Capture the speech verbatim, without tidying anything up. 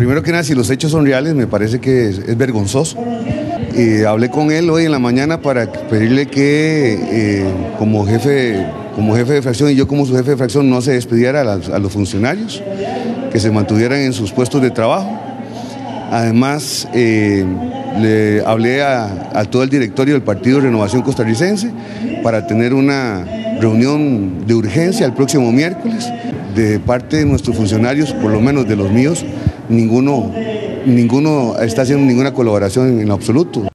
Primero que nada, si los hechos son reales, me parece que es, es vergonzoso. Eh, hablé con él hoy en la mañana para pedirle que eh, como, jefe, como jefe de fracción y yo como su jefe de fracción no se despidiera a, las, a los funcionarios, que se mantuvieran en sus puestos de trabajo. Además, eh, le hablé a, a todo el directorio del Partido Renovación Costarricense para tener una reunión de urgencia el próximo miércoles. De parte de nuestros funcionarios, por lo menos de los míos, ninguno, ninguno está haciendo ninguna colaboración en absoluto.